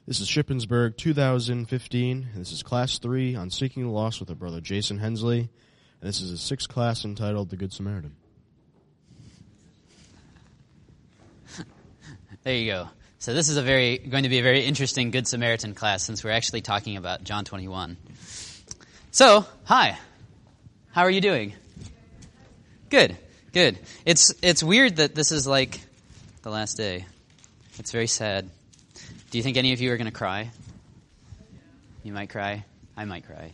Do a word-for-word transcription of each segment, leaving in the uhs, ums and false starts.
This is Shippensburg two thousand fifteen. This is Class three on Seeking the Lost with our brother Jason Hensley. And this is a sixth class entitled The Good Samaritan. There you go. So this is a very going to be a very interesting Good Samaritan class since we're actually talking about John twenty-one. So, hi. How are you doing? Good. Good. It's it's weird that this is like the last day. It's very sad. Do you think any of you are going to cry? You might cry. I might cry.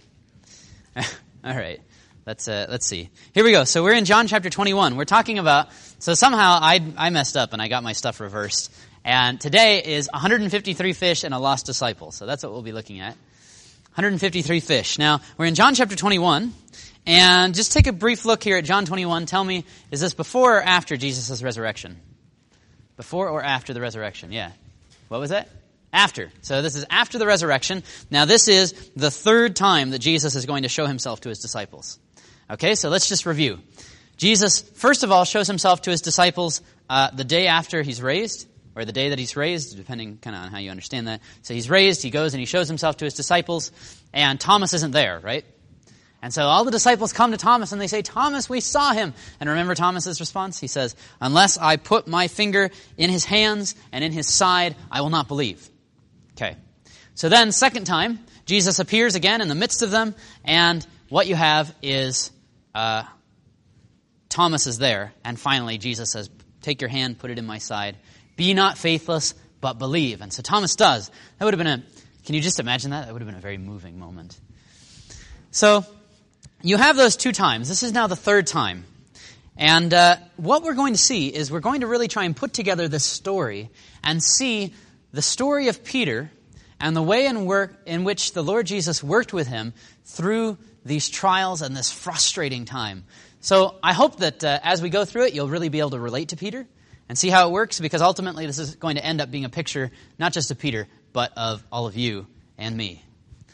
All right. Let's uh, let's see. Here we go. So we're in John chapter twenty-one. We're talking about, so somehow I I messed up and I got my stuff reversed. And today is one hundred fifty-three fish and a lost disciple. So that's what we'll be looking at. one hundred fifty-three fish. Now, we're in John chapter twenty-one. And just take a brief look here at John twenty-one. Tell me, is this before or after Jesus' resurrection? Before or after the resurrection? Yeah. What was that? After. So this is after the resurrection. Now this is the third time that Jesus is going to show himself to his disciples. Okay, so let's just review. Jesus, first of all, shows himself to his disciples uh, the day after he's raised, or the day that he's raised, depending kind of on how you understand that. So he's raised, he goes and he shows himself to his disciples, and Thomas isn't there, right? And so all the disciples come to Thomas and they say, Thomas, we saw him. And remember Thomas's response? He says, unless I put my finger in his hands and in his side, I will not believe. Okay. So then, second time, Jesus appears again in the midst of them, and what you have is uh, Thomas is there, and finally Jesus says, take your hand, put it in my side. Be not faithless, but believe. And so Thomas does. That would have been a, can you just imagine that? That would have been a very moving moment. So, you have those two times. This is now the third time. And uh, what we're going to see is we're going to really try and put together this story and see the story of Peter and the way in, work, in which the Lord Jesus worked with him through these trials and this frustrating time. So I hope that uh, as we go through it, you'll really be able to relate to Peter and see how it works, because ultimately this is going to end up being a picture not just of Peter, but of all of you and me.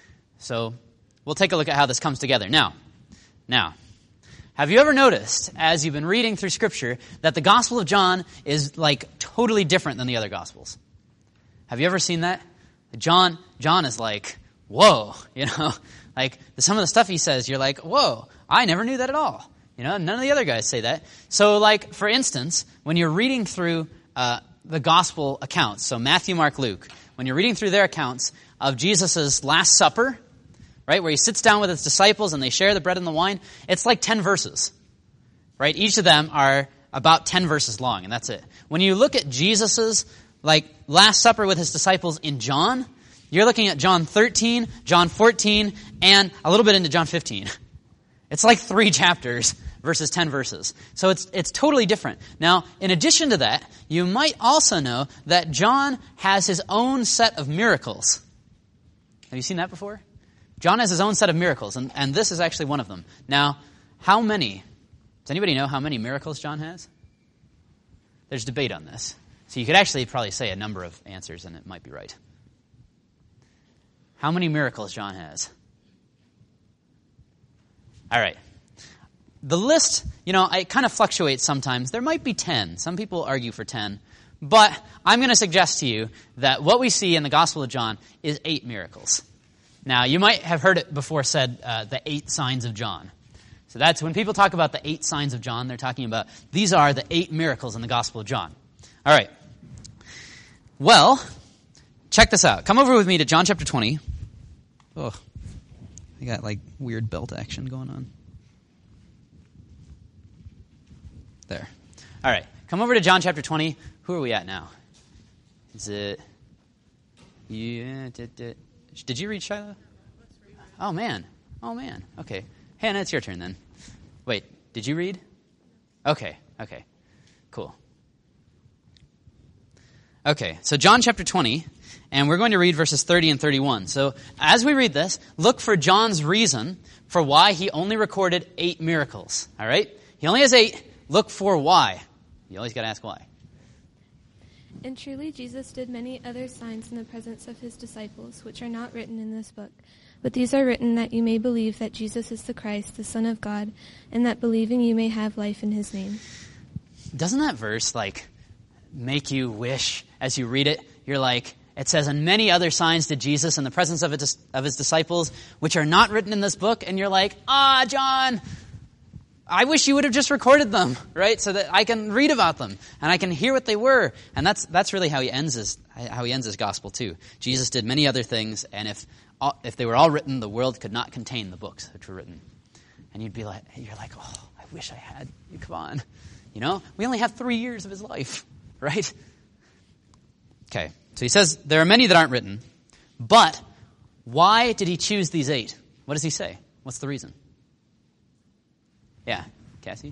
So we'll take a look at how this comes together. Now, now, have you ever noticed, as you've been reading through Scripture, that the Gospel of John is like totally different than the other Gospels? Have you ever seen that? John, John is like, whoa, you know, like some of the stuff he says, you're like, whoa, I never knew that at all. You know, none of the other guys say that. So like, for instance, when you're reading through uh, the gospel accounts, so Matthew, Mark, Luke, when you're reading through their accounts of Jesus' Last Supper, right, where he sits down with his disciples and they share the bread and the wine, it's like ten verses, right? Each of them are about ten verses long, and that's it. When you look at Jesus' like Last Supper with his disciples in John, you're looking at John thirteen, John fourteen, and a little bit into John fifteen. It's like three chapters versus ten verses. So it's it's totally different. Now, in addition to that, you might also know that John has his own set of miracles. Have you seen that before? John has his own set of miracles, and, and this is actually one of them. Now, how many, does anybody know how many miracles John has? There's debate on this. So you could actually probably say a number of answers, and it might be right. How many miracles John has? All right. The list, you know, it kind of fluctuates sometimes. There might be ten. Some people argue for ten. But I'm going to suggest to you that what we see in the Gospel of John is eight miracles. Now, you might have heard it before said, uh, the eight signs of John. So that's when people talk about the eight signs of John, they're talking about these are the eight miracles in the Gospel of John. All right. Well, check this out. Come over with me to John chapter twenty. Oh, I got like weird belt action going on. There. All right. Come over to John chapter twenty. Who are we at now? Is it... Yeah, did, did, did you read Shiloh? Oh, man. Oh, man. Okay. Hannah, it's your turn then. Wait, did you read? Okay, okay. Cool. Okay, so John chapter twenty, and we're going to read verses thirty and thirty-one. So as we read this, look for John's reason for why he only recorded eight miracles. All right? He only has eight. Look for why. You always got to ask why. And truly Jesus did many other signs in the presence of his disciples, which are not written in this book. But these are written that you may believe that Jesus is the Christ, the Son of God, and that believing you may have life in his name. Doesn't that verse, like, make you wish, as you read it, you're like, It says, and many other signs did Jesus in the presence of his, of his disciples, which are not written in this book. And you're like, ah, John, I wish you would have just recorded them, right? So that I can read about them and I can hear what they were. And that's that's really how he ends his how he ends his gospel too. Jesus did many other things, and if if they were all written, the world could not contain the books which were written. And you'd be like, you're like, oh, I wish I had. Come on, you know, we only have three years of his life, right? Okay, so he says there are many that aren't written, but why did he choose these eight? What does he say? What's the reason? Yeah, Cassie?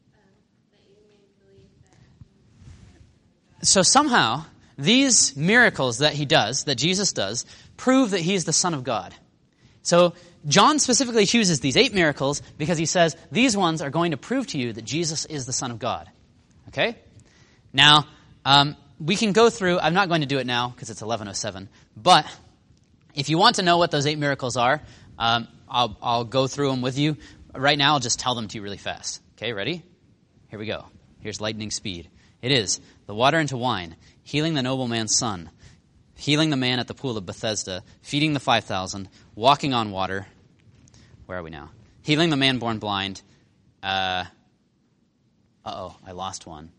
So somehow, these miracles that he does, that Jesus does, prove that he is the Son of God. So John specifically chooses these eight miracles because he says, these ones are going to prove to you that Jesus is the Son of God. Okay? Now, um, we can go through, I'm not going to do it now because it's eleven oh seven, but if you want to know what those eight miracles are, um, I'll, I'll go through them with you. Right now, I'll just tell them to you really fast. Okay, ready? Here we go. Here's lightning speed. It is the water into wine, healing the nobleman's son, healing the man at the pool of Bethesda, feeding the five thousand, walking on water. Where are we now? Healing the man born blind. Uh, uh-oh, I lost one.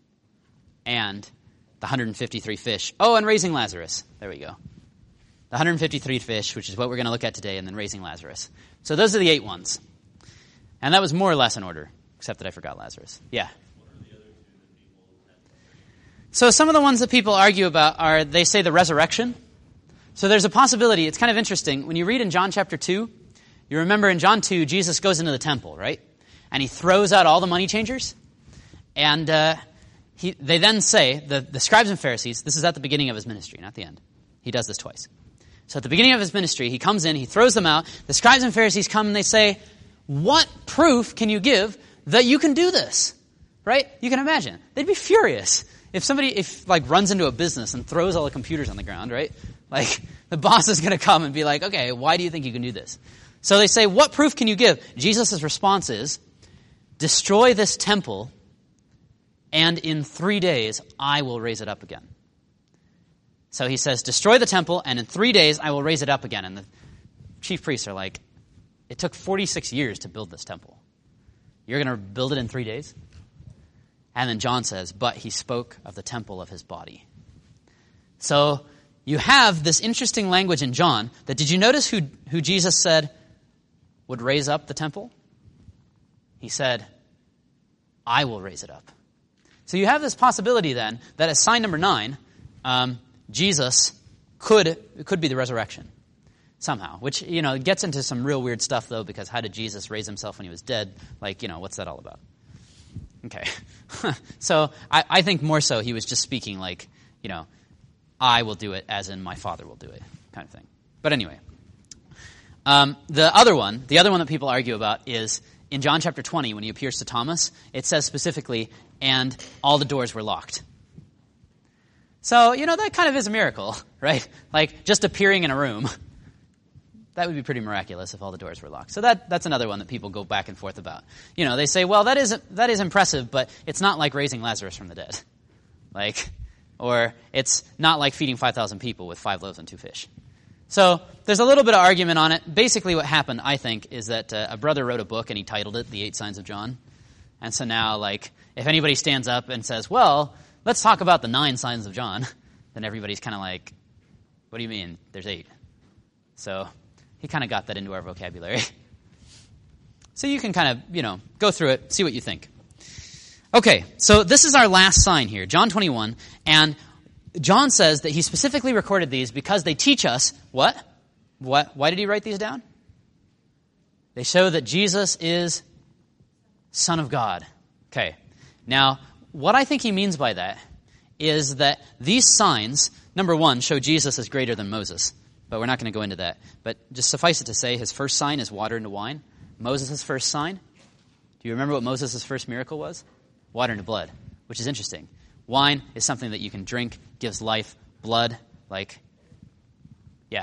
And the one hundred fifty-three fish. Oh, and raising Lazarus. There we go. The one hundred fifty-three fish, which is what we're going to look at today, and then raising Lazarus. So those are the eight ones. And that was more or less in order, except that I forgot Lazarus. Yeah. What are the other two that people have? So some of the ones that people argue about are, they say the resurrection. So there's a possibility, it's kind of interesting. When you read in John chapter two, you remember in John two, Jesus goes into the temple, right? And he throws out all the money changers. And uh, he, they then say, the, the scribes and Pharisees, this is at the beginning of his ministry, not the end. He does this twice. So at the beginning of his ministry, he comes in, he throws them out. The scribes and Pharisees come and they say, what proof can you give that you can do this? Right? You can imagine. They'd be furious if somebody, if like runs into a business and throws all the computers on the ground, right? Like the boss is going to come and be like, okay, why do you think you can do this? So they say, what proof can you give? Jesus' response is, destroy this temple and in three days I will raise it up again. So he says, destroy the temple and in three days I will raise it up again. And the chief priests are like, it took forty-six years to build this temple. You're going to build it in three days? And then John says, but he spoke of the temple of his body. So you have this interesting language in John that, did you notice who, who Jesus said would raise up the temple? He said, I will raise it up. So you have this possibility then that as sign number nine, um, Jesus could, it could be the resurrection. Somehow, which, you know, gets into some real weird stuff, though, because how did Jesus raise himself when he was dead? Like, you know, what's that all about? Okay. So I, I think more so he was just speaking like, you know, I will do it as in my Father will do it kind of thing. But anyway, um, the other one, the other one that people argue about is in John chapter twenty, when he appears to Thomas, it says specifically, and all the doors were locked. So, you know, that kind of is a miracle, right? Like just appearing in a room. That would be pretty miraculous if all the doors were locked. So that that's another one that people go back and forth about. You know, they say, well, that is that is impressive, but it's not like raising Lazarus from the dead. Like, or it's not like feeding five thousand people with five loaves and two fish. So there's a little bit of argument on it. Basically what happened, I think, is that uh, a brother wrote a book and he titled it The Eight Signs of John. And so now, like, if anybody stands up and says, well, let's talk about the nine signs of John, then everybody's kind of like, what do you mean? There's eight. So he kind of got that into our vocabulary. So you can kind of, you know, go through it, see what you think. Okay, so this is our last sign here, John twenty-one, and John says that he specifically recorded these because they teach us what? What? Why did he write these down? They show that Jesus is Son of God. Okay, now what I think he means by that is that these signs, number one, show Jesus as greater than Moses. But we're not going to go into that. But just suffice it to say, his first sign is water into wine. Moses' first sign, do you remember what Moses' first miracle was? Water into blood, which is interesting. Wine is something that you can drink, gives life. Blood, like, yeah.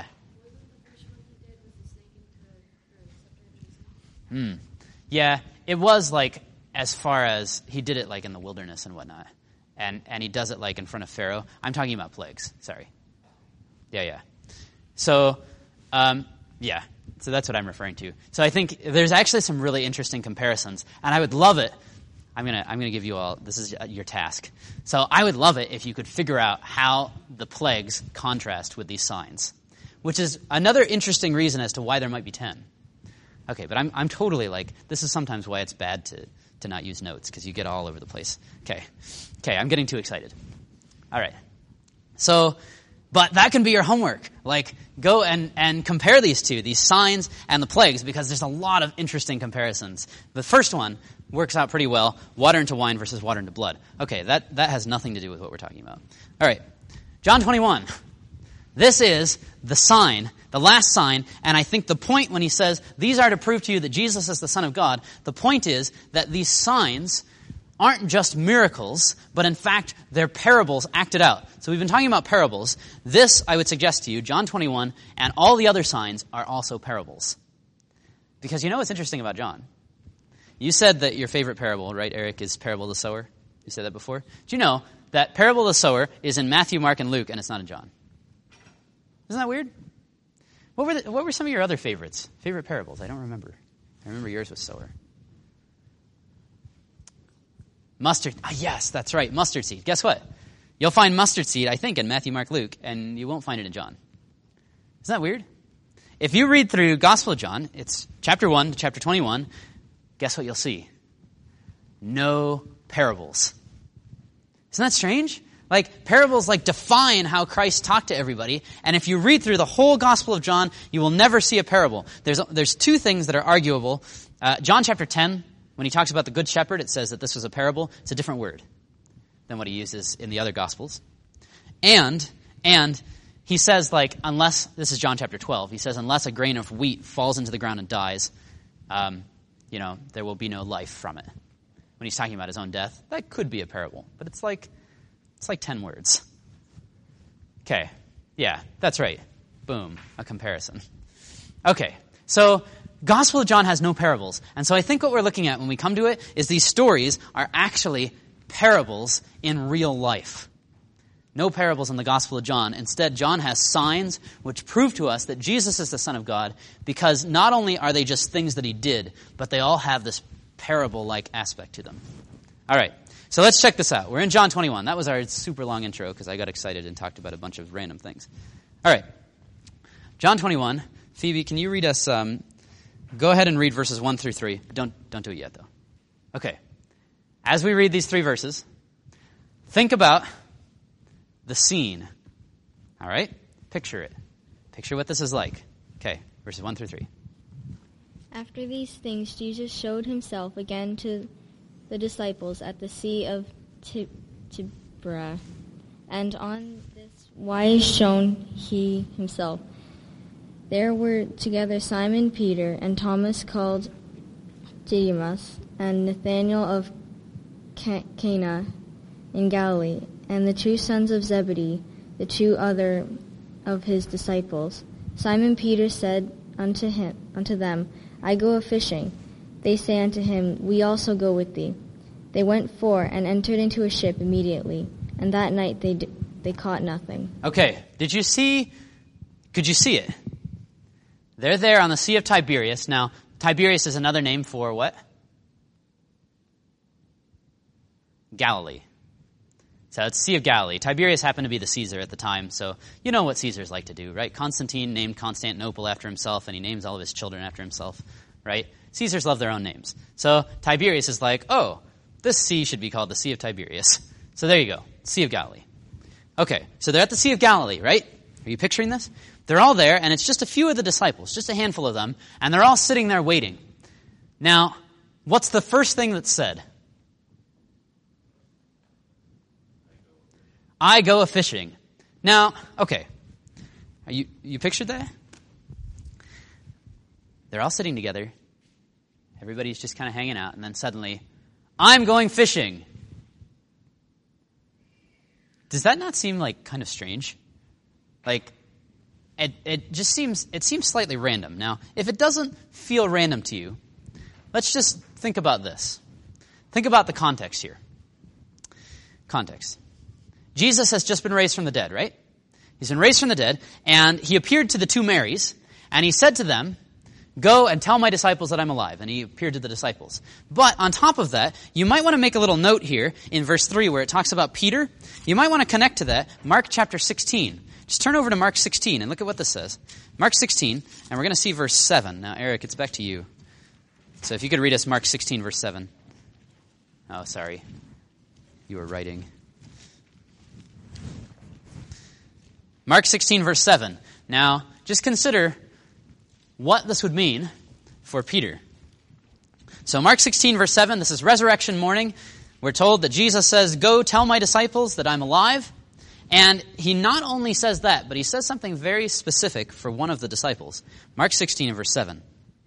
Hmm. Yeah, it was like as far as he did it like in the wilderness and whatnot. And and he does it like in front of Pharaoh. I'm talking about plagues, sorry. Yeah, yeah. So, um, yeah. So that's what I'm referring to. So I think there's actually some really interesting comparisons, and I would love it. I'm gonna I'm gonna give you all. This is your task. So I would love it if you could figure out how the plagues contrast with these signs, which is another interesting reason as to why there might be ten. Okay, but I'm I'm totally like this is sometimes why it's bad to to not use notes because you get all over the place. Okay, okay, I'm getting too excited. All right, so. But that can be your homework. Like, go and, and compare these two, these signs and the plagues, because there's a lot of interesting comparisons. The first one works out pretty well, water into wine versus water into blood. Okay, that, that has nothing to do with what we're talking about. All right, John twenty-one. This is the sign, the last sign, and I think the point when he says, these are to prove to you that Jesus is the Son of God, the point is that these signs aren't just miracles, but in fact, they're parables acted out. So we've been talking about parables. This, I would suggest to you, John twenty-one, and all the other signs are also parables. Because you know what's interesting about John? You said that your favorite parable, right, Eric, is Parable of the Sower? You said that before? Do you know that Parable of the Sower is in Matthew, Mark, and Luke, and it's not in John? Isn't that weird? What were the, what were some of your other favorites? Favorite parables? I don't remember. I remember yours was sower. Mustard. Ah, yes, that's right. Mustard seed. Guess what? You'll find mustard seed, I think, in Matthew, Mark, Luke, and you won't find it in John. Isn't that weird? If you read through Gospel of John, it's chapter one to chapter twenty-one, guess what you'll see? No parables. Isn't that strange? Like, parables like define how Christ talked to everybody, and if you read through the whole Gospel of John, you will never see a parable. There's there's two things that are arguable. Uh, John chapter ten, when he talks about the Good Shepherd, it says that this was a parable. It's a different word than what he uses in the other Gospels. And, and he says, like, unless, this is John chapter twelve, he says, unless a grain of wheat falls into the ground and dies, um, you know, there will be no life from it. When he's talking about his own death, that could be a parable. But it's like, it's like ten words. Okay, yeah, that's right. Boom, a comparison. Okay, so Gospel of John has no parables. And so I think what we're looking at when we come to it is these stories are actually parables in real life. No parables in the Gospel of John. Instead, John has signs which prove to us that Jesus is the Son of God, because not only are they just things that he did, but they all have this parable-like aspect to them. All right, so let's check this out. We're in John twenty-one. That was our super long intro because I got excited and talked about a bunch of random things. All right, John twenty-one. Phoebe, can you read us... Um, Go ahead and read verses one through three. Don't, don't do it yet, though. Okay. As we read these three verses, think about the scene. All right? Picture it. Picture what this is like. Okay. Verses one through three. After these things, Jesus showed himself again to the disciples at the Sea of Tiberias. And on this wise shone he himself. There were together Simon Peter and Thomas called Didymus and Nathanael of Cana in Galilee and the two sons of Zebedee, the two other of his disciples. Simon Peter said unto him, unto them, I go a-fishing. They say unto him, We also go with thee. They went forth and entered into a ship immediately, and that night they d- they caught nothing. Okay, did you see, could you see it? They're there on the Sea of Tiberias. Now, Tiberias is another name for what? Galilee. So it's Sea of Galilee. Tiberias happened to be the Caesar at the time, so you know what Caesars like to do, right? Constantine named Constantinople after himself, and he names all of his children after himself, right? Caesars love their own names. So Tiberias is like, oh, this sea should be called the Sea of Tiberias. So there you go, Sea of Galilee. Okay, so they're at the Sea of Galilee, right? Are you picturing this? They're all there, and it's just a few of the disciples, just a handful of them, and they're all sitting there waiting. Now, what's the first thing that's said? I go a-fishing. Now, okay, Are you you pictured that? They're all sitting together. Everybody's just kind of hanging out, and then suddenly, I'm going fishing. Does that not seem like kind of strange? Like, It, it just seems, it seems slightly random. Now, if it doesn't feel random to you, let's just think about this. Think about the context here. Context. Jesus has just been raised from the dead, right? He's been raised from the dead, and he appeared to the two Marys, and he said to them, go and tell my disciples that I'm alive. And he appeared to the disciples. But on top of that, you might want to make a little note here in verse three where it talks about Peter. You might want to connect to that, Mark chapter sixteen. Just turn over to Mark sixteen and look at what this says. Mark sixteen, and we're going to see verse seven. Now, Eric, it's back to you. So if you could read us Mark sixteen, verse seven. Oh, sorry. You were writing. Mark sixteen, verse seven. Now, just consider what this would mean for Peter. So Mark sixteen, verse seven, this is resurrection morning. We're told that Jesus says, go tell my disciples that I'm alive. And he not only says that, but he says something very specific for one of the disciples. Mark sixteen, verse seven.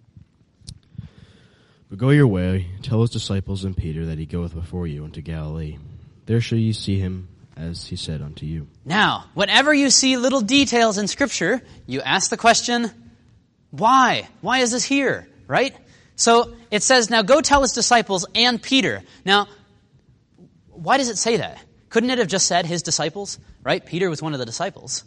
But go your way, tell his disciples and Peter that he goeth before you into Galilee. There shall ye see him, as he said unto you. Now, whenever you see little details in Scripture, you ask the question, why? Why is this here? Right? So it says, now go tell his disciples and Peter. Now, why does it say that? Couldn't it have just said his disciples? Right? Peter was one of the disciples.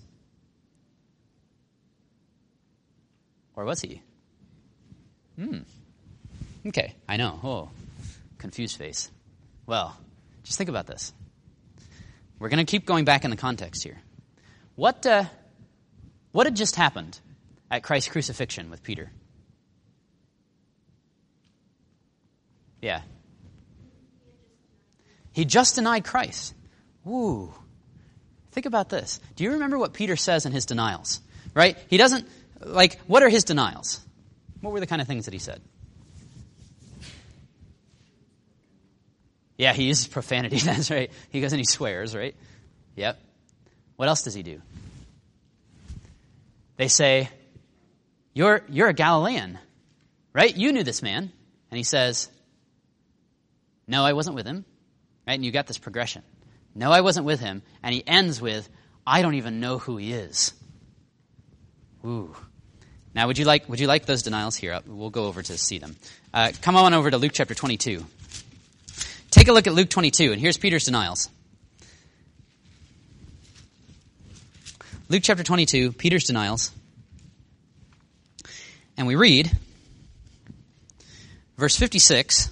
Or was he? Hmm. Okay, I know. Oh, confused face. Well, just think about this. We're going to keep going back in the context here. What, uh, what had just happened at Christ's crucifixion with Peter? Yeah. He just denied Christ. Ooh. Think about this. Do you remember what Peter says in his denials? Right? He doesn't, like, what are his denials? What were the kind of things that he said? Yeah, he uses profanity, that's right. He goes and he swears, right? Yep. What else does he do? They say, You're you're a Galilean, right? You knew this man. And he says, no, I wasn't with him. Right? And you got this progression. No, I wasn't with him. And he ends with, I don't even know who he is. Ooh. Now, would you like would you like those denials here? We'll go over to see them. Uh, come on over to Luke chapter twenty-two. Take a look at Luke twenty-two, and here's Peter's denials. Luke chapter twenty-two, Peter's denials. And we read verse fifty-six.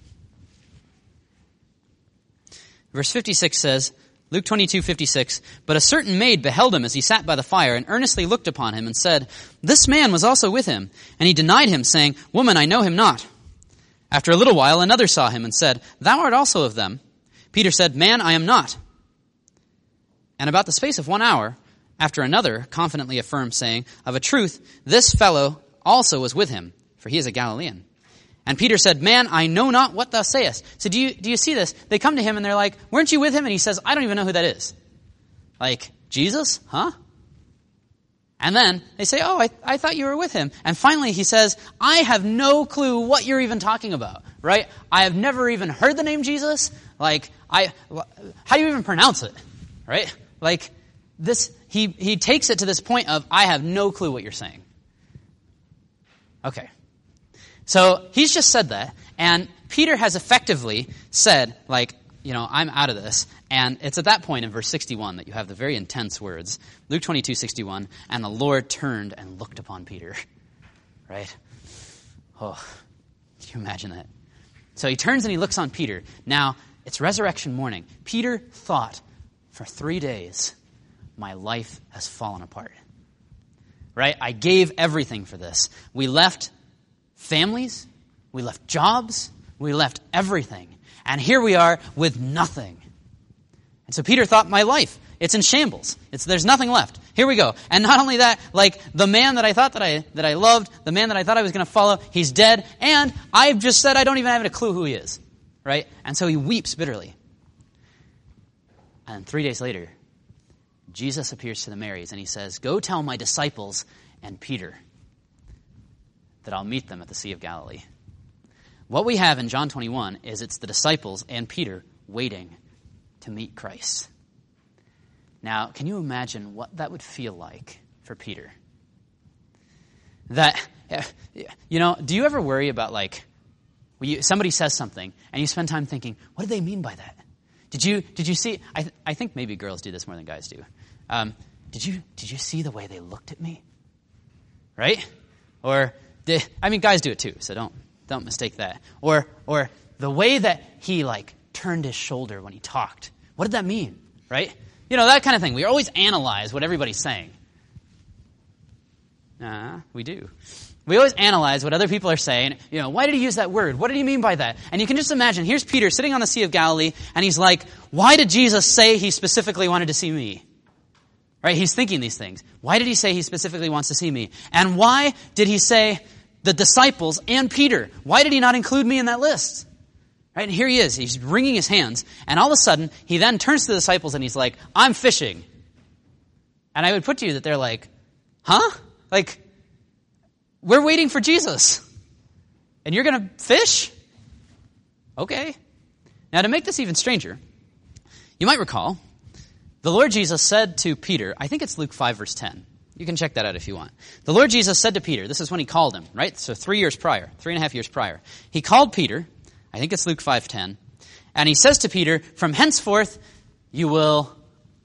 Verse fifty-six says, Luke twenty-two, fifty-six, but a certain maid beheld him as he sat by the fire and earnestly looked upon him and said, this man was also with him. And he denied him, saying, woman, I know him not. After a little while, another saw him and said, thou art also of them. Peter said, man, I am not. And about the space of one hour, after another confidently affirmed, saying, of a truth, this fellow also was with him, for he is a Galilean. And Peter said, man, I know not what thou sayest. So do you, do you see this? They come to him and they're like, weren't you with him? And he says, I don't even know who that is. Like, Jesus? Huh? And then they say, oh, I, I thought you were with him. And finally he says, I have no clue what you're even talking about, right? I have never even heard the name Jesus. Like, I, how do you even pronounce it, right? Like, this, he, he takes it to this point of, I have no clue what you're saying. Okay. So he's just said that, and Peter has effectively said, like, you know, I'm out of this. And it's at that point in verse sixty-one that you have the very intense words. Luke twenty-two, sixty-one, and the Lord turned and looked upon Peter. Right? Oh, can you imagine that? So he turns and he looks on Peter. Now, it's resurrection morning. Peter thought, for three days, my life has fallen apart. Right? I gave everything for this. We left families, we left jobs, we left everything. And here we are with nothing. And so Peter thought, my life, it's in shambles. It's there's nothing left. Here we go. And not only that, like the man that I thought that I that I loved, the man that I thought I was going to follow, he's dead, and I've just said I don't even have a clue who he is. Right? And so he weeps bitterly. And three days later, Jesus appears to the Marys and he says, go tell my disciples and Peter that I'll meet them at the Sea of Galilee. What we have in John twenty-one is it's the disciples and Peter waiting to meet Christ. Now, can you imagine what that would feel like for Peter? That, you know, do you ever worry about like, when you, somebody says something and you spend time thinking, what do they mean by that? Did you did you see, I, th- I think maybe girls do this more than guys do. Um, did you did you see the way they looked at me? Right? Or, did, I mean, guys do it too, so don't don't mistake that. Or or the way that he, like, turned his shoulder when he talked. What did that mean? Right? You know, that kind of thing. We always analyze what everybody's saying. Uh, we do. We always analyze what other people are saying. You know, why did he use that word? What did he mean by that? And you can just imagine, here's Peter sitting on the Sea of Galilee, and he's like, why did Jesus say he specifically wanted to see me? Right? He's thinking these things. Why did he say he specifically wants to see me? And why did he say the disciples and Peter? Why did he not include me in that list? Right? And here he is. He's wringing his hands. And all of a sudden, he then turns to the disciples and he's like, I'm fishing. And I would put to you that they're like, huh? Like, we're waiting for Jesus. And you're going to fish? Okay. Now, to make this even stranger, you might recall, the Lord Jesus said to Peter, I think it's Luke five, verse ten. You can check that out if you want. The Lord Jesus said to Peter, this is when he called him, right? So three years prior, three and a half years prior. He called Peter, I think it's Luke five ten, and he says to Peter, from henceforth you will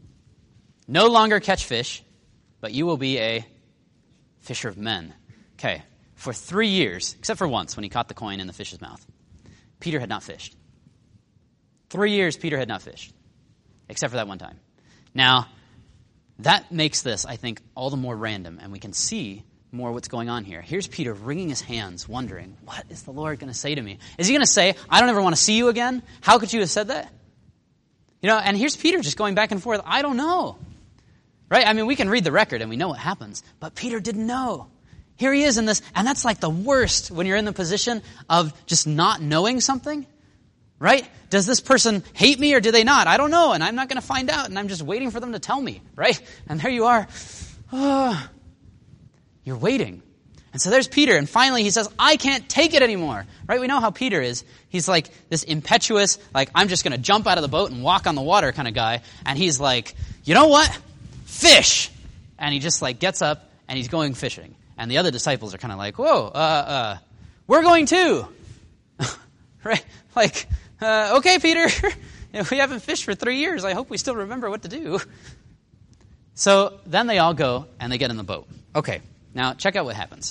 no longer catch fish, but you will be a fisher of men. Okay, for three years, except for once when he caught the coin in the fish's mouth, Peter had not fished. Three years Peter had not fished, except for that one time. Now, that makes this, I think, all the more random, and we can see more what's going on here. Here's Peter wringing his hands, wondering, what is the Lord going to say to me? Is he going to say, I don't ever want to see you again? How could you have said that? You know, and here's Peter just going back and forth. I don't know. Right? I mean, we can read the record and we know what happens, but Peter didn't know. Here he is in this, and that's like the worst when you're in the position of just not knowing something. Right? Does this person hate me or do they not? I don't know, and I'm not going to find out, and I'm just waiting for them to tell me. Right? And there you are. Oh, you're waiting. And so there's Peter, and finally he says, I can't take it anymore. Right? We know how Peter is. He's like this impetuous, like, I'm just going to jump out of the boat and walk on the water kind of guy. And he's like, you know what? Fish! And he just like gets up and he's going fishing. And the other disciples are kind of like, whoa, uh, uh, we're going too. Right? Like, uh, okay, Peter, we haven't fished for three years. I hope we still remember what to do. So then they all go and they get in the boat. Okay, now check out what happens.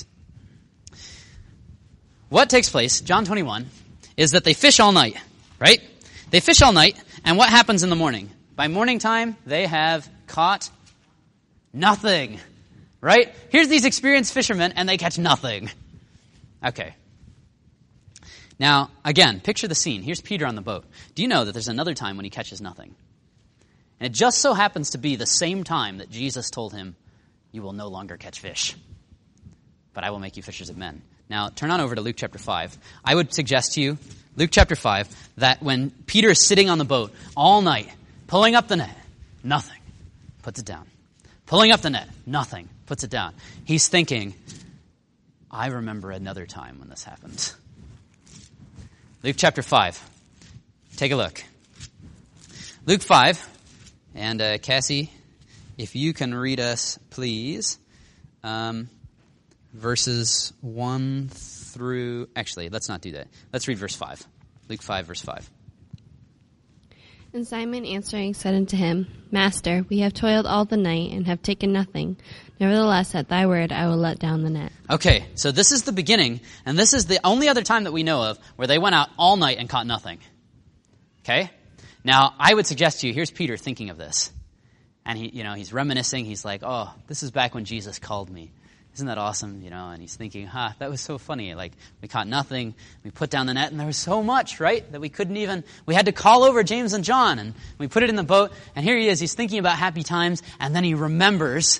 What takes place, John twenty-one, is that they fish all night, right? They fish all night, and what happens in the morning? By morning time, they have caught nothing, right? Here's these experienced fishermen, and they catch nothing. Okay. Now, again, picture the scene. Here's Peter on the boat. Do you know that there's another time when he catches nothing? And it just so happens to be the same time that Jesus told him, you will no longer catch fish, but I will make you fishers of men. Now, turn on over to Luke chapter five. I would suggest to you, Luke chapter five, that when Peter is sitting on the boat all night, pulling up the net, nothing, puts it down. Pulling up the net, nothing, puts it down. He's thinking, I remember another time when this happened. Luke chapter five. Take a look. Luke five. And uh, Cassie, if you can read us, please, um, verses one through... Actually, let's not do that. Let's read verse five. Luke five, verse five. And Simon answering said unto him, Master, we have toiled all the night and have taken nothing. Nevertheless, at thy word I will let down the net. Okay, so this is the beginning, and this is the only other time that we know of where they went out all night and caught nothing. Okay? Now, I would suggest to you, here's Peter thinking of this. And he, you know, he's reminiscing. He's like, oh, this is back when Jesus called me. Isn't that awesome? You know, and he's thinking, huh, that was so funny. Like, we caught nothing. We put down the net, and there was so much, right, that we couldn't even, we had to call over James and John, and we put it in the boat. And here he is. He's thinking about happy times, and then he remembers,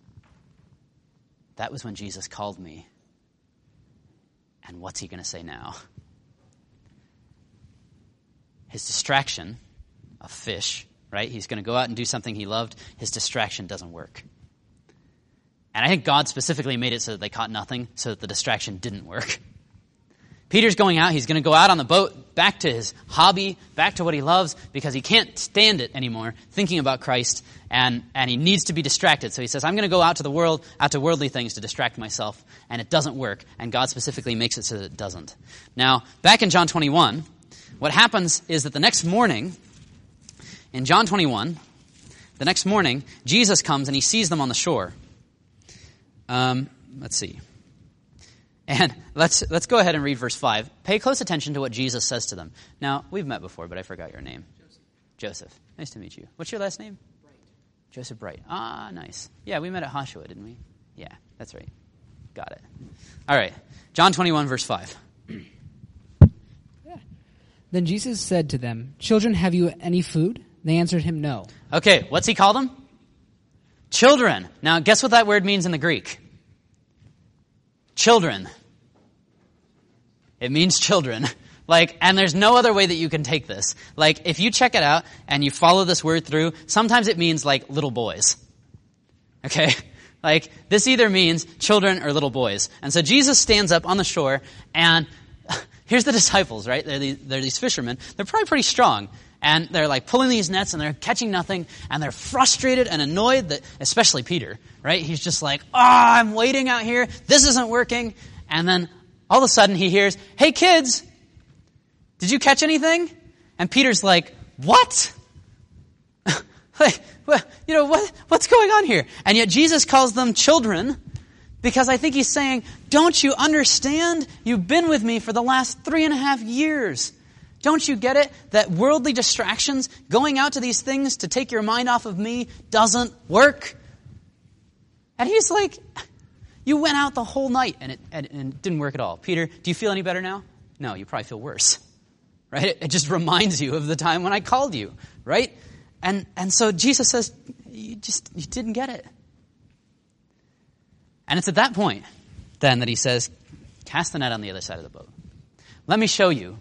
that was when Jesus called me. And what's he going to say now? His distraction of fish, right? He's going to go out and do something he loved. His distraction doesn't work. And I think God specifically made it so that they caught nothing, so that the distraction didn't work. Peter's going out. He's going to go out on the boat, back to his hobby, back to what he loves, because he can't stand it anymore, thinking about Christ, and, and he needs to be distracted. So he says, I'm going to go out to the world, out to worldly things to distract myself, and it doesn't work. And God specifically makes it so that it doesn't. Now, back in John twenty-one, what happens is that the next morning, in John twenty-one, the next morning, Jesus comes and he sees them on the shore. Um, let's see. And let's let's go ahead and read verse five. Pay close attention to what Jesus says to them. Now, we've met before, but I forgot your name. Joseph. Joseph. Nice to meet you. What's your last name? Bright. Joseph Bright. Ah, nice. Yeah, we met at Hoshua, didn't we? Yeah, that's right. Got it. All right. John twenty-one, verse five. Then Jesus said to them, "Children, have you any food?" They answered him, "No." Okay, what's he called them? Children. Now, guess what that word means in the Greek? Children. It means children. Like, and there's no other way that you can take this. Like, if you check it out and you follow this word through, sometimes it means like little boys. Okay? Like, this either means children or little boys. And so Jesus stands up on the shore, and here's the disciples, right? They're these, they're these fishermen. They're probably pretty strong. And they're like pulling these nets and they're catching nothing. And they're frustrated and annoyed that, especially Peter, right? He's just like, oh, I'm waiting out here. This isn't working. And then all of a sudden he hears, "Hey kids, did you catch anything?" And Peter's like, "What?" Like, well, you know, what, what's going on here? And yet Jesus calls them children because I think he's saying, don't you understand? You've been with me for the last three and a half years. Don't you get it? That worldly distractions, going out to these things to take your mind off of me, doesn't work. And he's like, you went out the whole night and it, and, and it didn't work at all. Peter, do you feel any better now? No, you probably feel worse. Right? It, it just reminds you of the time when I called you. Right? And and so Jesus says, you just you didn't get it. And it's at that point, then, that he says, cast the net on the other side of the boat. Let me show you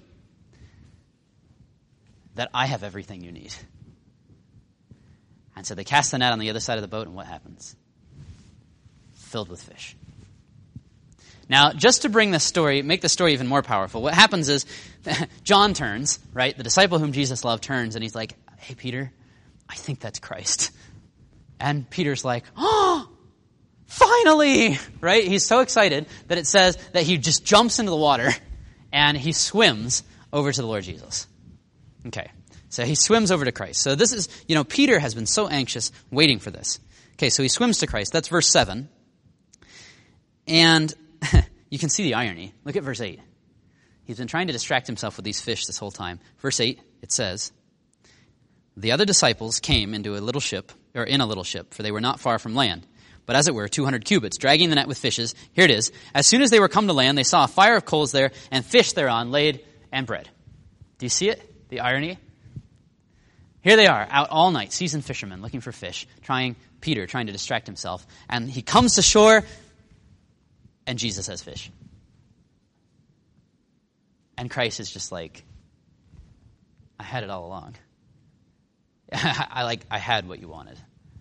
that I have everything you need. And so they cast the net on the other side of the boat, and what happens? Filled with fish. Now, just to bring this story, make the story even more powerful, what happens is John turns, right? The disciple whom Jesus loved turns, and he's like, "Hey, Peter, I think that's Christ." And Peter's like, "Oh, finally!" Right? He's so excited that it says that he just jumps into the water and he swims over to the Lord Jesus. Okay, so he swims over to Christ. So this is, you know, Peter has been so anxious waiting for this. Okay, so he swims to Christ. That's verse seven. And you can see the irony. Look at verse eight. He's been trying to distract himself with these fish this whole time. Verse eight, it says, "The other disciples came into a little ship, or in a little ship, for they were not far from land, but as it were, two hundred cubits, dragging the net with fishes." Here it is. "As soon as they were come to land, they saw a fire of coals there, and fish thereon laid, and bread." Do you see it? The irony? Here they are, out all night, seasoned fishermen, looking for fish, trying, Peter trying to distract himself. And he comes to shore, and Jesus has fish. And Christ is just like, I had it all along. I like, I had what you wanted.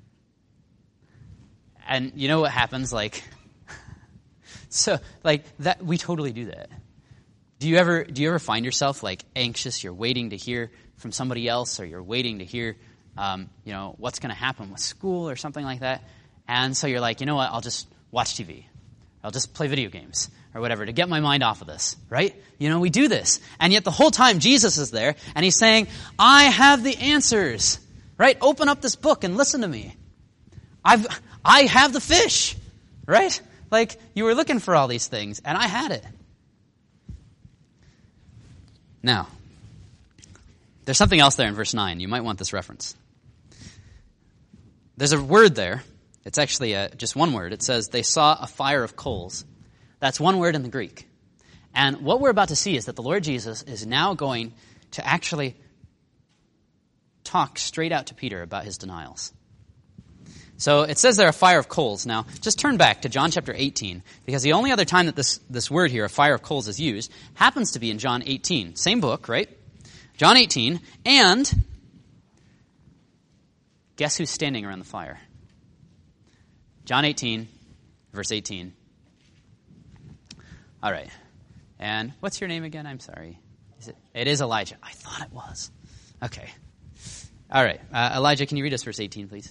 And you know what happens? Like, so, like, that, we totally do that. Do you ever, do you ever find yourself, like, anxious? You're waiting to hear from somebody else, or you're waiting to hear, um, you know, what's going to happen with school or something like that. And so you're like, you know what? I'll just watch T V. I'll just play video games or whatever to get my mind off of this, right? You know, we do this. And yet the whole time Jesus is there and he's saying, I have the answers, right? Open up this book and listen to me. I've, I have the fish, right? Like, you were looking for all these things and I had it. Now, there's something else there in verse nine. You might want this reference. There's a word there. It's actually a, just one word. It says, they saw a fire of coals. That's one word in the Greek. And what we're about to see is that the Lord Jesus is now going to actually talk straight out to Peter about his denials. So it says there a fire of coals. Now, just turn back to John chapter eighteen, because the only other time that this, this word here, a fire of coals, is used happens to be in John eighteen. Same book, right? John eighteen. And guess who's standing around the fire? John eighteen, verse eighteen. All right. And what's your name again? I'm sorry. Is it, it is Elijah. I thought it was. Okay. All right. Uh, Elijah, can you read us verse eighteen, please?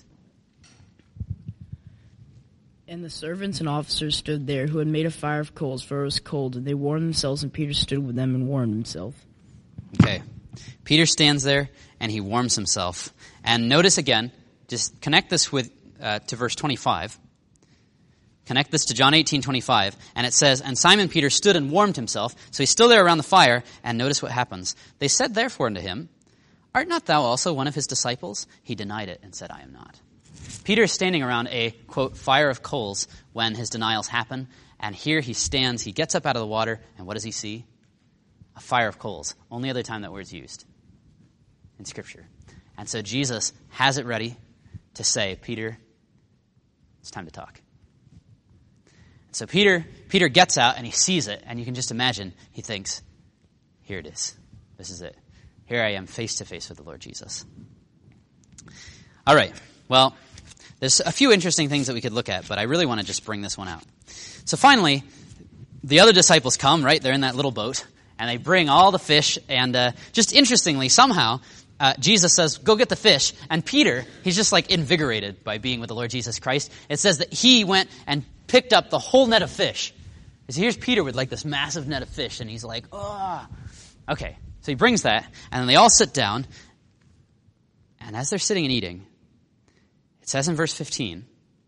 And the servants and officers stood there who had made a fire of coals, for it was cold, and they warmed themselves, and Peter stood with them and warmed himself. Okay. Peter stands there, and he warms himself. And notice again, just connect this with uh, to verse twenty-five. Connect this to John eighteen twenty-five, and it says, "And Simon Peter stood and warmed himself." So he's still there around the fire, and notice what happens. "They said therefore unto him, Art not thou also one of his disciples? He denied it and said, I am not." Peter is standing around a, quote, fire of coals when his denials happen, and here he stands, he gets up out of the water, and what does he see? A fire of coals. Only other time that word's used in Scripture. And so Jesus has it ready to say, "Peter, it's time to talk." So Peter, Peter gets out and he sees it, and you can just imagine, he thinks, here it is. This is it. Here I am face to face with the Lord Jesus. All right. Well, there's a few interesting things that we could look at, but I really want to just bring this one out. So finally, the other disciples come, right? They're in that little boat, and they bring all the fish, and uh, just interestingly, somehow, uh, Jesus says, "Go get the fish." And Peter, he's just like invigorated by being with the Lord Jesus Christ. It says that he went and picked up the whole net of fish. So here's Peter with like this massive net of fish, and he's like, oh. Okay, so he brings that, and then they all sit down, and as they're sitting and eating, it says in verse fifteen,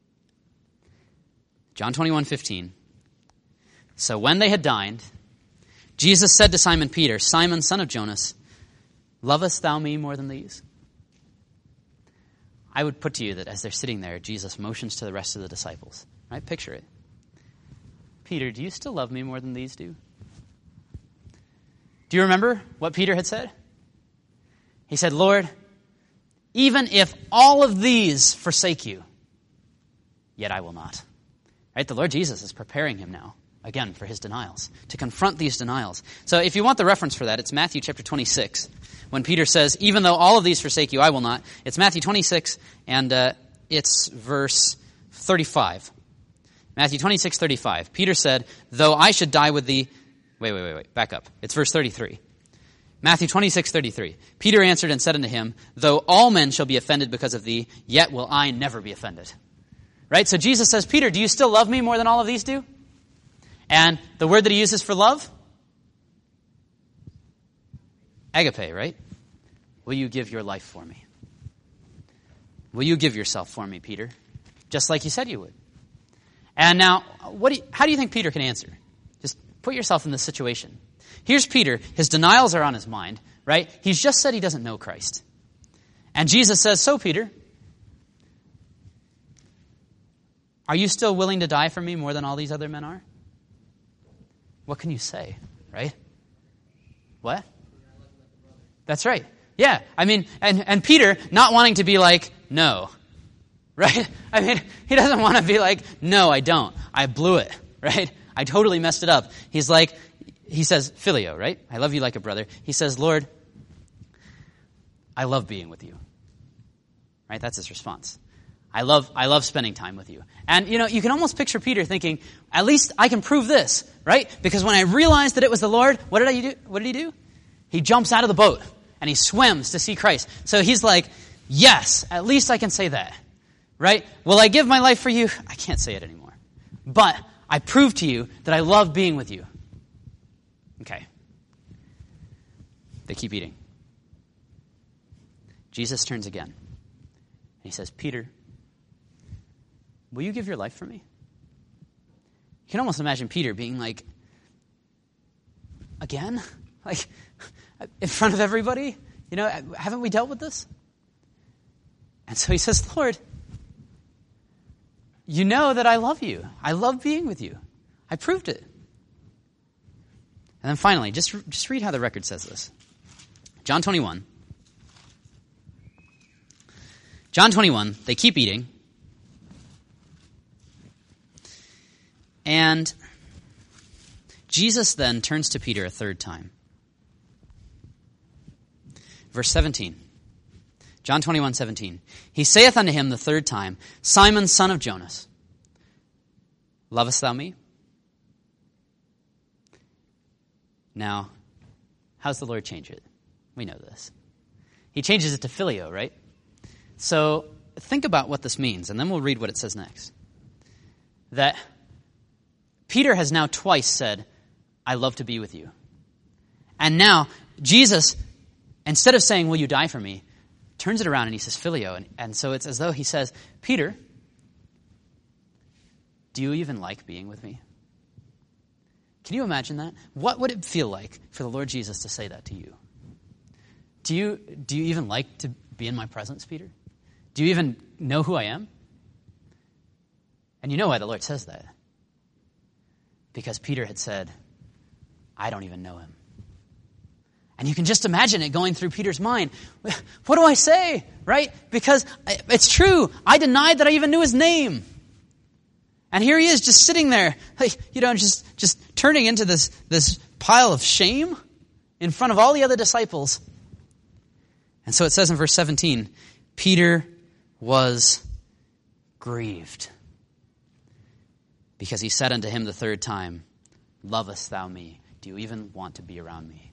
John twenty-one fifteen, "So when they had dined, Jesus said to Simon Peter, Simon, son of Jonas, lovest thou me more than these?" I would put to you that as they're sitting there, Jesus motions to the rest of the disciples. Right? Picture it. "Peter, do you still love me more than these do?" Do you remember what Peter had said? He said, "Lord, even if all of these forsake you, yet I will not." Right? The Lord Jesus is preparing him now, again, for his denials, to confront these denials. So if you want the reference for that, it's Matthew chapter twenty-six. When Peter says, "Even though all of these forsake you, I will not." It's Matthew twenty-six, and uh, it's verse thirty-five. Matthew twenty-six, thirty-five. Peter said, "Though I should die with thee..." Wait, wait, wait, wait. Back up. It's verse thirty-three. Matthew twenty-six, thirty-three. "Peter answered and said unto him, Though all men shall be offended because of thee, yet will I never be offended." Right? So Jesus says, "Peter, do you still love me more than all of these do?" And the word that he uses for love? Agape, right? Will you give your life for me? Will you give yourself for me, Peter? Just like you said you would. And now, what do you, how do you think Peter can answer? Just put yourself in this situation. Here's Peter. His denials are on his mind, right? He's just said he doesn't know Christ. And Jesus says, "So, Peter, are you still willing to die for me more than all these other men are?" What can you say, right? What? That's right. Yeah, I mean, and, and Peter not wanting to be like, "No," right? I mean, he doesn't want to be like, "No, I don't. I blew it," right? "I totally messed it up." He's like, he says, "Phileo," right? "I love you like a brother." He says, "Lord, I love being with you." Right? That's his response. I love, I love spending time with you. And, you know, you can almost picture Peter thinking, at least I can prove this, right? Because when I realized that it was the Lord, what did I do? What did he do? He jumps out of the boat and he swims to see Christ. So he's like, yes, at least I can say that, right? Will I give my life for you? I can't say it anymore. But I prove to you that I love being with you. Okay. They keep eating. Jesus turns again. And he says, "Peter, will you give your life for me?" You can almost imagine Peter being like, "Again? Like, in front of everybody? You know, haven't we dealt with this?" And so he says, "Lord, you know that I love you. I love being with you. I proved it." And then finally, just, just read how the record says this. John twenty-one. John twenty-one, they keep eating. And Jesus then turns to Peter a third time. Verse seventeen. John twenty-one, seventeen. "He saith unto him the third time, Simon, son of Jonas, lovest thou me?" Now, how's the Lord change it? We know this. He changes it to phileo, right? So think about what this means, and then we'll read what it says next. That Peter has now twice said, "I love to be with you." And now, Jesus, instead of saying, "Will you die for me?" turns it around and he says, Phileo. And, and so it's as though he says, Peter, do you even like being with me? Can you imagine that? What would it feel like for the Lord Jesus to say that to you? Do you, do you even like to be in my presence, Peter? Do you even know who I am? And you know why the Lord says that. Because Peter had said, I don't even know him. And you can just imagine it going through Peter's mind. What do I say? Right? Because it's true. I denied that I even knew his name. And here he is just sitting there, you know, just, just turning into this, this pile of shame in front of all the other disciples. And so it says in verse seventeen, Peter was grieved because he said unto him the third time, lovest thou me? Do you even want to be around me?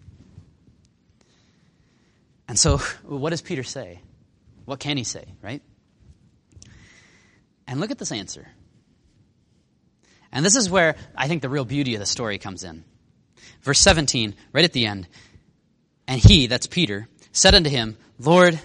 And so what does Peter say? What can he say, right? And look at this answer. And this is where I think the real beauty of the story comes in. Verse seventeen, right at the end. And he, that's Peter, said unto him, Lord,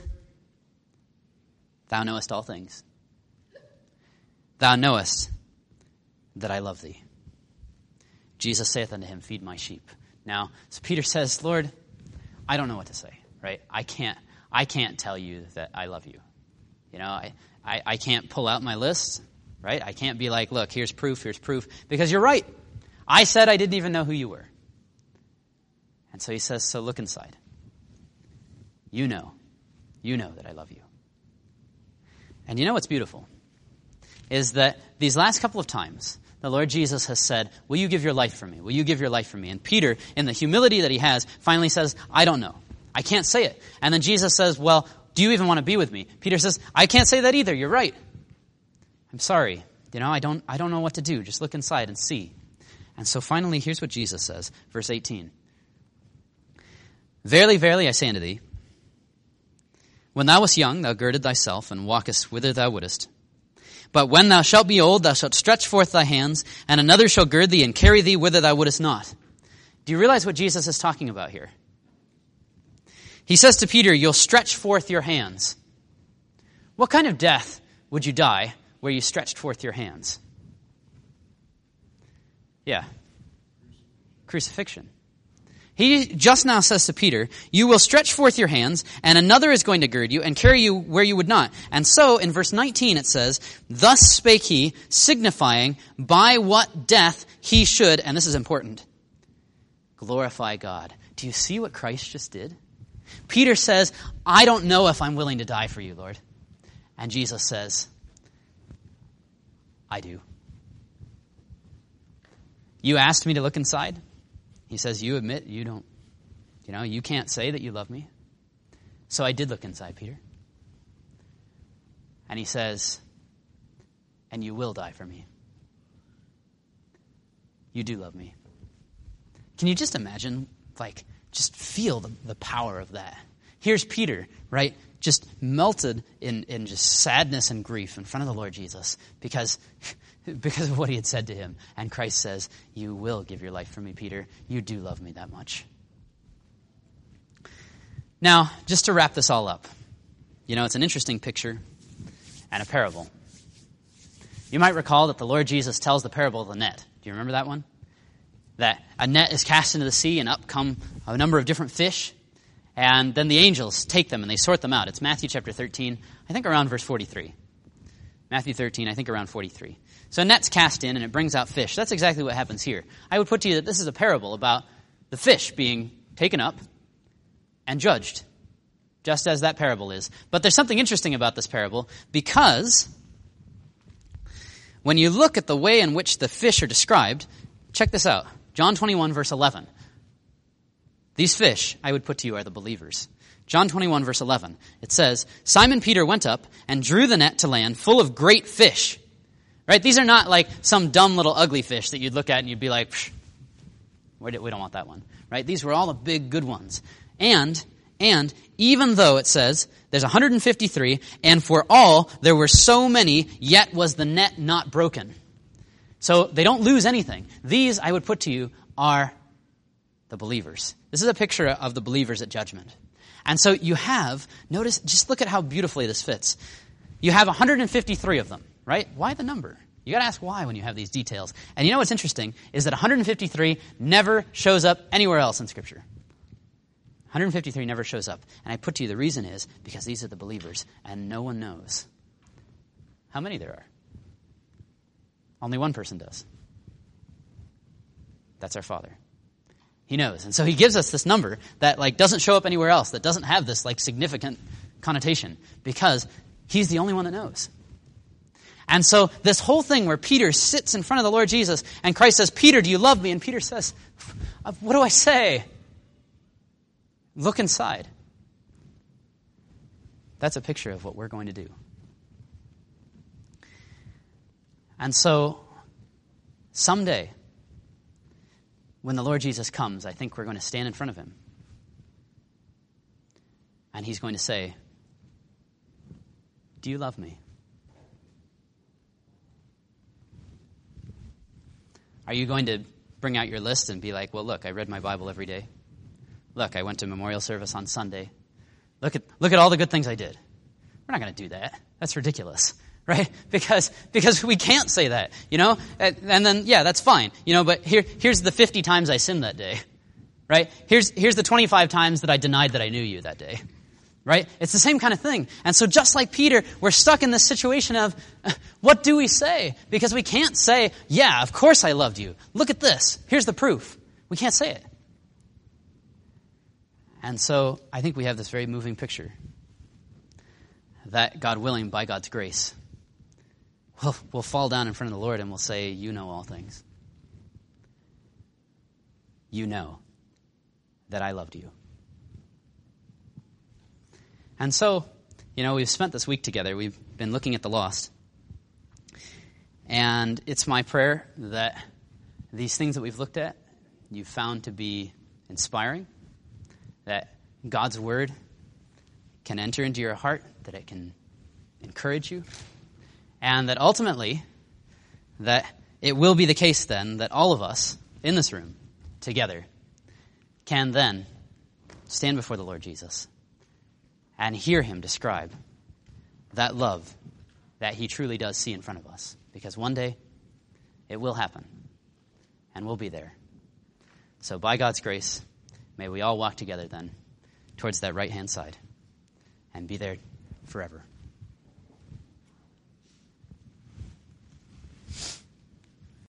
thou knowest all things. Thou knowest that I love thee. Jesus saith unto him, feed my sheep. Now, so Peter says, Lord, I don't know what to say, right? I can't, I can't tell you that I love you. You know, I, I, I can't pull out my list, right? I can't be like, look, here's proof, here's proof. Because you're right. I said I didn't even know who you were. And so he says, so look inside. You know, you know that I love you. And you know what's beautiful? Is that these last couple of times, the Lord Jesus has said, will you give your life for me? Will you give your life for me? And Peter, in the humility that he has, finally says, I don't know. I can't say it. And then Jesus says, well, do you even want to be with me? Peter says, I can't say that either. You're right. I'm sorry. You know, I don't, I don't know what to do. Just look inside and see. And so finally, here's what Jesus says, verse eighteen. Verily, verily, I say unto thee, when thou wast young, thou girded thyself, and walkest whither thou wouldest. But when thou shalt be old, thou shalt stretch forth thy hands, and another shall gird thee and carry thee whither thou wouldest not. Do you realize what Jesus is talking about here? He says to Peter, you'll stretch forth your hands. What kind of death would you die where you stretched forth your hands? Yeah. Crucifixion. He just now says to Peter, you will stretch forth your hands, and another is going to gird you and carry you where you would not. And so in verse nineteen it says, thus spake he, signifying by what death he should, and this is important, glorify God. Do you see what Christ just did? Peter says, I don't know if I'm willing to die for you, Lord. And Jesus says, I do. You asked me to look inside. He says, you admit you don't, you know, you can't say that you love me. So I did look inside, Peter. And he says, and you will die for me. You do love me. Can you just imagine, like, just feel the, the power of that? Here's Peter, right, just melted in, in just sadness and grief in front of the Lord Jesus because... because of what he had said to him. And Christ says, you will give your life for me, Peter. You do love me that much. Now, just to wrap this all up, you know, it's an interesting picture and a parable. You might recall that the Lord Jesus tells the parable of the net. Do you remember that one? That a net is cast into the sea and up come a number of different fish. And then the angels take them and they sort them out. It's Matthew chapter thirteen, I think around verse forty-three. Matthew thirteen, I think around forty-three. So a net's cast in and it brings out fish. That's exactly what happens here. I would put to you that this is a parable about the fish being taken up and judged, just as that parable is. But there's something interesting about this parable because when you look at the way in which the fish are described, check this out. John twenty-one, verse eleven. These fish, I would put to you, are the believers. John twenty-one, verse eleven. It says, Simon Peter went up and drew the net to land full of great fish. Right? These are not like some dumb little ugly fish that you'd look at and you'd be like, we don't want that one. Right? These were all the big good ones. And, and even though it says there's one hundred fifty-three, and for all there were so many, yet was the net not broken. So they don't lose anything. These, I would put to you, are the believers. This is a picture of the believers at judgment. And so you have, notice, just look at how beautifully this fits. You have one hundred fifty-three of them, right? Why the number? You got to ask why when you have these details. And you know what's interesting is that one hundred fifty-three never shows up anywhere else in Scripture. one hundred fifty-three never shows up. And I put to you the reason is because these are the believers, and no one knows how many there are. Only one person does. That's our Father. He knows. And so he gives us this number that like doesn't show up anywhere else, that doesn't have this like significant connotation, because he's the only one that knows. And so this whole thing where Peter sits in front of the Lord Jesus and Christ says, Peter, do you love me? And Peter says, what do I say? Look inside. That's a picture of what we're going to do. And so someday, when the Lord Jesus comes, I think we're going to stand in front of him. And he's going to say, do you love me? Are you going to bring out your list and be like, well, look, I read my Bible every day. Look, I went to memorial service on Sunday. Look at look at all the good things I did. We're not going to do that. That's ridiculous, right? Because because we can't say that, you know? And, and then, yeah, that's fine, you know, but here here's the fifty times I sinned that day, right? Here's here's the twenty-five times that I denied that I knew you that day, right? It's the same kind of thing. And so just like Peter, we're stuck in this situation of, what do we say? Because we can't say, yeah, of course I loved you. Look at this. Here's the proof. We can't say it. And so I think we have this very moving picture that, God willing, by God's grace, we'll, we'll fall down in front of the Lord and we'll say, you know all things. You know that I loved you. And so, you know, we've spent this week together. We've been looking at the lost. And it's my prayer that these things that we've looked at, you've found to be inspiring, that God's word can enter into your heart, that it can encourage you, and that ultimately, that it will be the case then that all of us in this room together can then stand before the Lord Jesus and hear him describe that love that he truly does see in front of us. Because one day, it will happen, and we'll be there. So by God's grace, may we all walk together then towards that right-hand side and be there forever.